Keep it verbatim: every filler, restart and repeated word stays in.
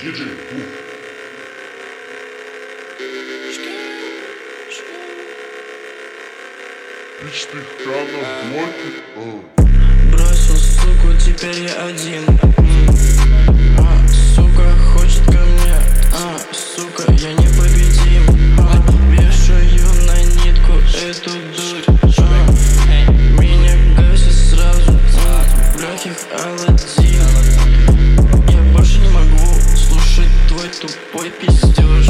диджей Бух. Бич, ты в храна блоке. Бросил суку, теперь я один. А, сука хочет ко мне. А, сука, я непобедим. А, вешаю на нитку эту дурь. А, меня гасит сразу. А, в легких Аладдин. Я больше не могу слушать твой тупой пиздеж.